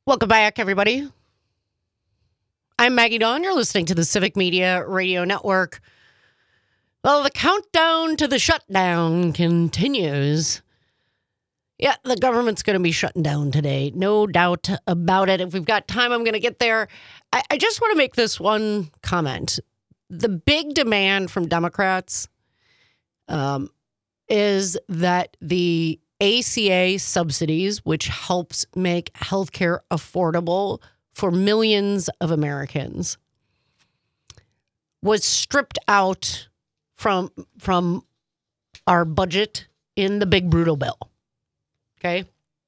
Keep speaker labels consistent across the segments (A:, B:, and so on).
A: Welcome back, everybody. I'm Maggie Dawn. You're listening to the Civic Media Radio Network. Well, the countdown to the shutdown continues. Yeah, the government's going to be shutting down today. No doubt about it. If we've got time, I'm going to get there. I just want to make this one comment. The big demand from Democrats is that the ACA subsidies, which helps make healthcare affordable for millions of Americans, was stripped out from our budget in the big brutal bill. Okay.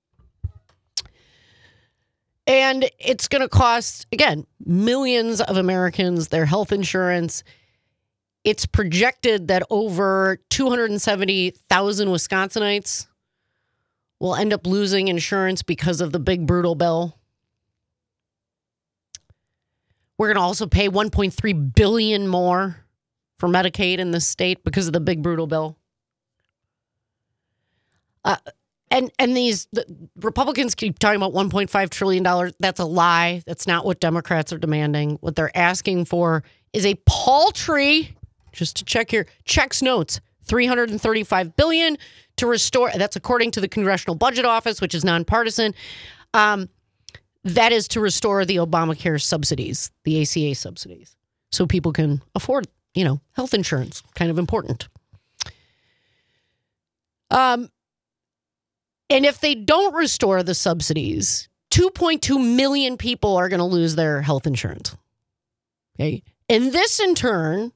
A: And it's going to cost, again, millions of Americans their health insurance. It's projected that over 270,000 Wisconsinites will end up losing insurance because of the big brutal bill. We're going to also pay $1.3 billion more for Medicaid in this state because of the big brutal bill. And the Republicans keep talking about $1.5 trillion. That's a lie. That's not what Democrats are demanding. What they're asking for is a paltry, just to check here, checks notes, $335 billion to restore. That's according to the Congressional Budget Office, which is nonpartisan. That is to restore the Obamacare subsidies, the ACA subsidies, so people can afford, health insurance. Kind of important. And if they don't restore the subsidies, 2.2 million people are going to lose their health insurance. Okay. And this, in turn,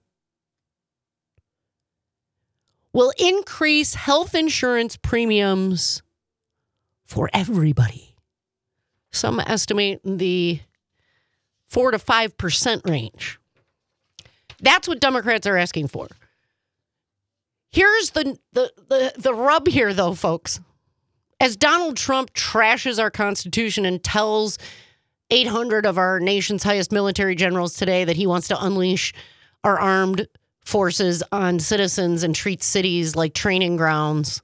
A: will increase health insurance premiums for everybody. Some estimate in the 4 to 5% range. That's what Democrats are asking for. Here's the rub here, though, folks. As Donald Trump trashes our Constitution and tells 800 of our nation's highest military generals today that he wants to unleash our armed forces on citizens and treat cities like training grounds.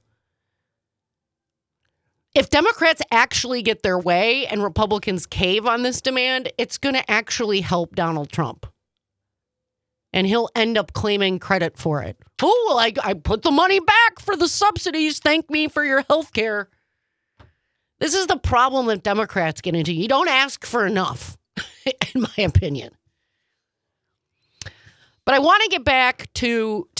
A: If Democrats actually get their way and Republicans cave on this demand, it's going to actually help Donald Trump. And he'll end up claiming credit for it. Oh, well, I put the money back for the subsidies. Thank me for your health care. This is the problem that Democrats get into. You don't ask for enough, in my opinion. But I want to get back to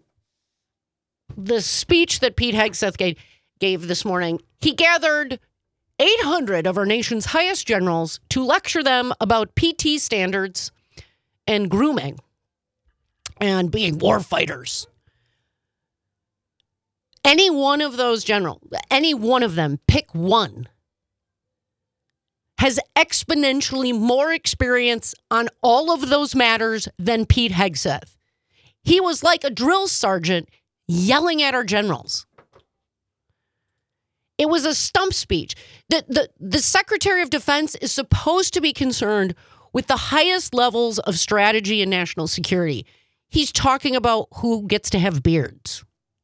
A: the speech that Pete Hegseth gave this morning. He gathered 800 of our nation's highest generals to lecture them about PT standards and grooming and being war fighters. Any one of those generals, any one of them, pick one, has exponentially more experience on all of those matters than Pete Hegseth. He was like a drill sergeant yelling at our generals. It was a stump speech. The Secretary of Defense is supposed to be concerned with the highest levels of strategy and national security. He's talking about who gets to have beards.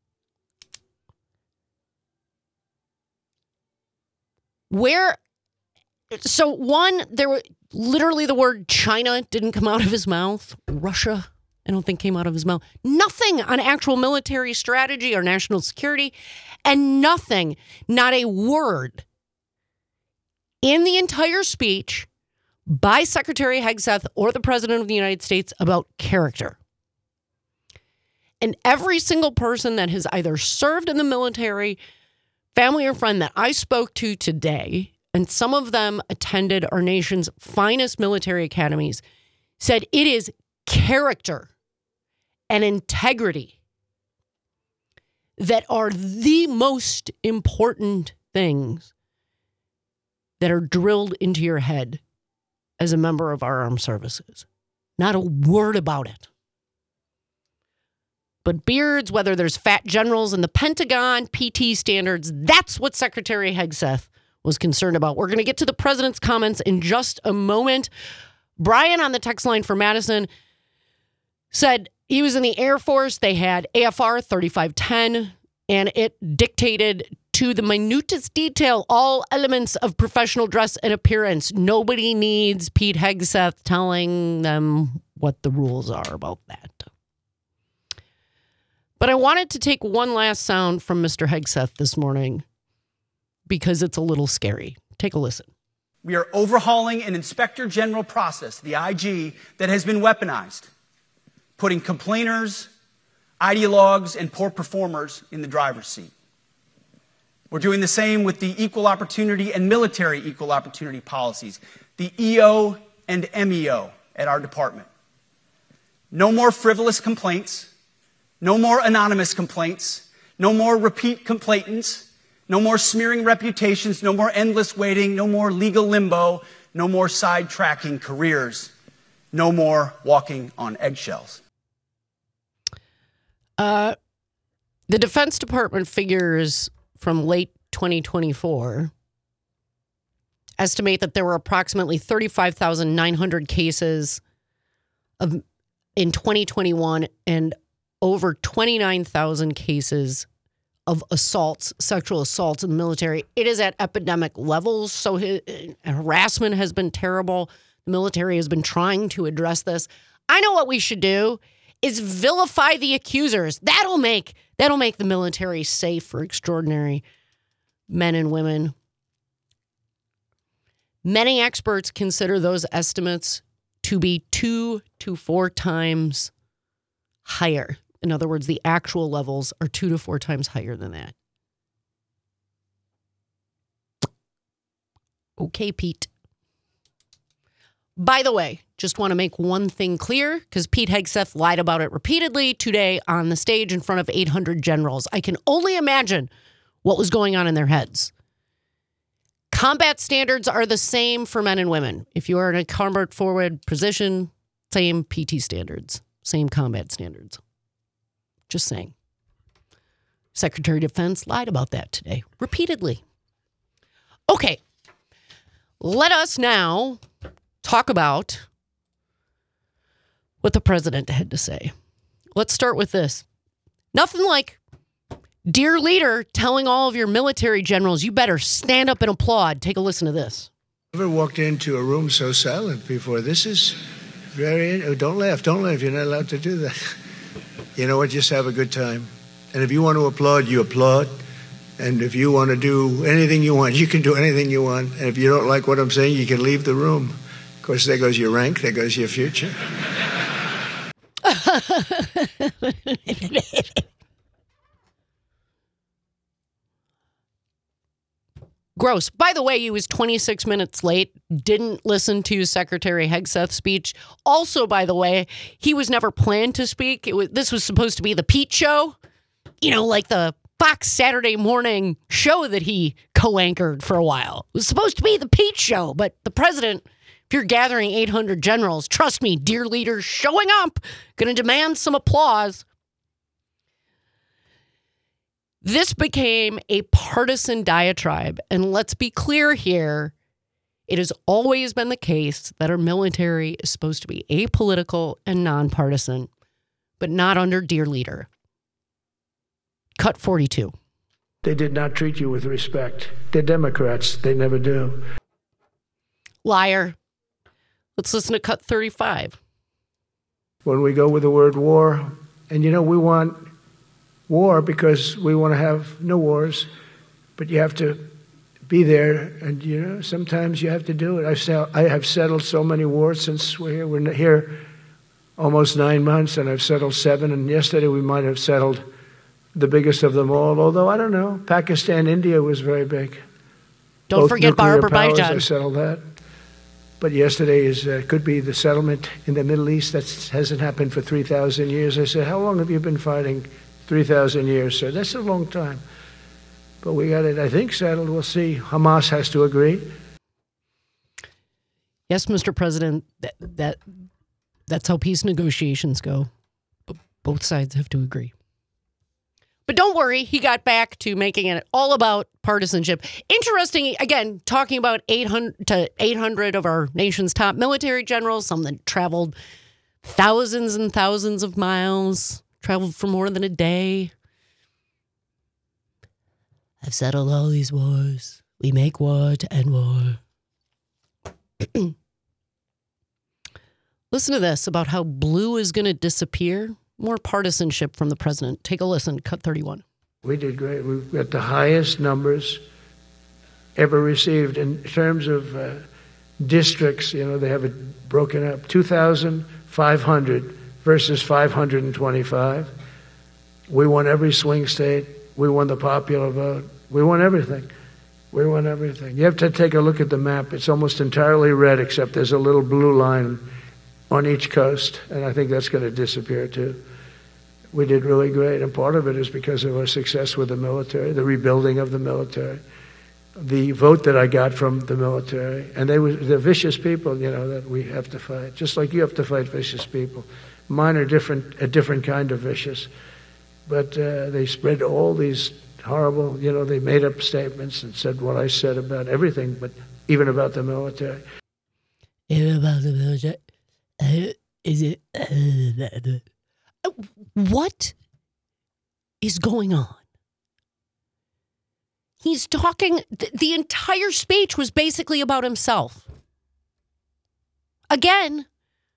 A: There were literally the word China didn't come out of his mouth. Russia, I don't think came out of his mouth. Nothing on actual military strategy or national security, and nothing, not a word in the entire speech by Secretary Hegseth or the President of the United States about character. And every single person that has either served in the military, family or friend that I spoke to today, and some of them attended our nation's finest military academies, said it is character and integrity that are the most important things that are drilled into your head as a member of our armed services. Not a word about it. But beards, whether there's fat generals in the Pentagon, PT standards, that's what Secretary Hegseth was concerned about. We're going to get to the president's comments in just a moment. Brian on the text line for Madison said he was in the Air Force. They had AFR 3510, and it dictated to the minutest detail all elements of professional dress and appearance. Nobody needs Pete Hegseth telling them what the rules are about that. But I wanted to take one last sound from Mr. Hegseth this morning because it's a little scary. Take a listen.
B: We are overhauling an inspector general process, the IG, that has been weaponized, putting complainers, ideologues, and poor performers in the driver's seat. We're doing the same with the equal opportunity and military equal opportunity policies, the EO and MEO at our department. No more frivolous complaints, no more anonymous complaints, no more repeat complainants, no more smearing reputations, no more endless waiting, no more legal limbo, no more sidetracking careers, no more walking on eggshells.
A: The Defense Department figures from late 2024 estimate that there were approximately 35,900 cases in 2021 and over 29,000 cases of assaults, sexual assaults in the military. It is at epidemic levels, so harassment has been terrible. The military has been trying to address this. I know what we should do is vilify the accusers. That'll make the military safe for extraordinary men and women. Many experts consider those estimates to be 2 to 4 times higher. In other words, the actual levels are 2 to 4 times higher than that. Okay, Pete. By the way, just want to make one thing clear, because Pete Hegseth lied about it repeatedly today on the stage in front of 800 generals. I can only imagine what was going on in their heads. Combat standards are the same for men and women. If you are in a combat forward position, same PT standards, same combat standards. Just saying. Secretary of Defense lied about that today, repeatedly. Okay, let us now talk about what the president had to say. Let's start with this. Nothing like dear leader telling all of your military generals, you better stand up and applaud. Take a listen to this.
C: Never walked into a room so silent before. This is very, don't laugh. You're not allowed to do that. You know what? Just have a good time. And if you want to applaud, you applaud. And if you want to do anything you want, you can do anything you want. And if you don't like what I'm saying, you can leave the room. Of course, there goes your rank. There goes your future.
A: Gross. By the way, he was 26 minutes late, didn't listen to Secretary Hegseth's speech. Also, by the way, he was never planned to speak. This was supposed to be the Pete show, like the Fox Saturday morning show that he co-anchored for a while. It was supposed to be the Pete show, but the president, if you're gathering 800 generals, trust me, dear leader, showing up, going to demand some applause. This became a partisan diatribe, and let's be clear here, it has always been the case that our military is supposed to be apolitical and nonpartisan, but not under dear leader. Cut 42.
C: They did not treat you with respect. They're Democrats. They never do.
A: Liar. Let's listen to cut 35.
C: When we go with the word war, and we want war because we want to have no wars, but you have to be there, and sometimes you have to do it. I have settled so many wars since we're here almost 9 months, and I've settled 7, and yesterday we might have settled the biggest of them all, although I don't know. Pakistan, India was very big.
A: Don't forget Azerbaijan.
C: I settled that. But yesterday could be the settlement in the Middle East. That hasn't happened for 3,000 years. I said, how long have you been fighting? 3,000 years, so that's a long time. But we got it, I think, settled. We'll see. Hamas has to agree.
A: Yes, Mr. President, that's how peace negotiations go. But both sides have to agree. But don't worry, he got back to making it all about partisanship. Interesting, again, talking about 800 of our nation's top military generals, some that traveled thousands and thousands of miles, traveled for more than a day. I've settled all these wars. We make war to end war. Listen to this about how blue is going to disappear. More partisanship from the president. Take a listen. Cut 31.
C: We did great. We've got the highest numbers ever received in terms of districts. You know, they have it broken up. 2,500 versus 525. We won every swing state. We won the popular vote. We won everything. We won everything. You have to take a look at the map. It's almost entirely red, except there's a little blue line on each coast, and I think that's going to disappear too. We did really great, and part of it is because of our success with the military, the rebuilding of the military, the vote that I got from the military, and they're vicious people, you know, that we have to fight, just like you have to fight vicious people. Mine are a different kind of vicious, but they spread all these horrible, you know, they made up statements and said what I said about everything, but even about the military.
A: Even about the military. What is going on? He's talking, the entire speech was basically about himself. Again,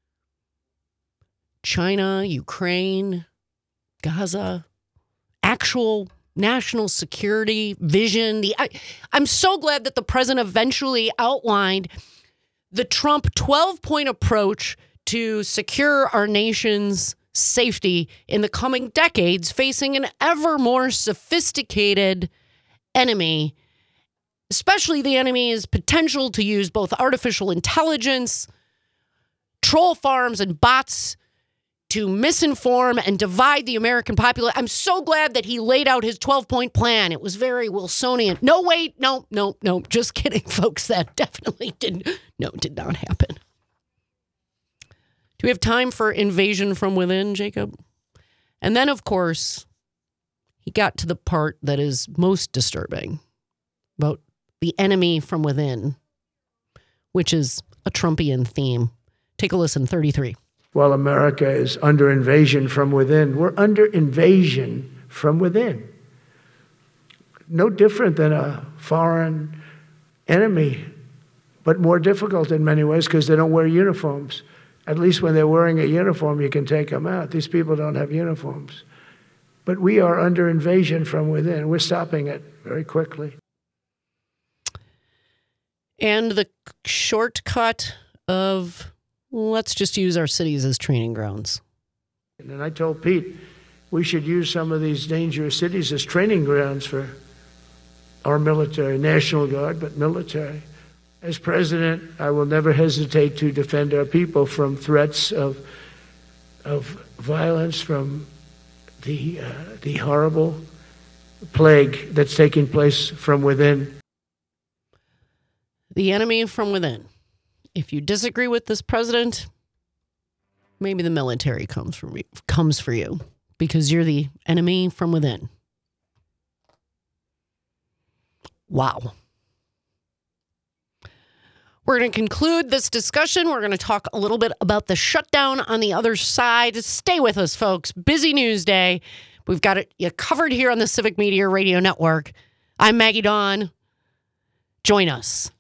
A: China, Ukraine, Gaza, actual national security vision. I'm so glad that the president eventually outlined the Trump 12-point approach to secure our nation's safety in the coming decades, facing an ever more sophisticated enemy, especially the enemy's potential to use both artificial intelligence, troll farms, and bots to misinform and divide the American populace. I'm so glad that he laid out his 12-point plan. It was very Wilsonian. No, wait, no. Just kidding, folks. That definitely did not happen. Do we have time for invasion from within, Jacob? And then, of course, he got to the part that is most disturbing about the enemy from within, which is a Trumpian theme. Take a listen, 33.
C: While America is under invasion from within, we're under invasion from within. No different than a foreign enemy, but more difficult in many ways because they don't wear uniforms. At least when they're wearing a uniform, you can take them out. These people don't have uniforms. But we are under invasion from within. We're stopping it very quickly.
A: And the shortcut of, let's just use our cities as training grounds.
C: And I told Pete, we should use some of these dangerous cities as training grounds for our military, National Guard, but military. As president, I will never hesitate to defend our people from threats of violence, from the horrible plague that's taking place from within.
A: The enemy from within. If you disagree with this president, maybe the military comes for you because you're the enemy from within. Wow. We're going to conclude this discussion. We're going to talk a little bit about the shutdown on the other side. Stay with us, folks. Busy news day. We've got it covered here on the Civic Media Radio Network. I'm Maggie Dawn. Join us.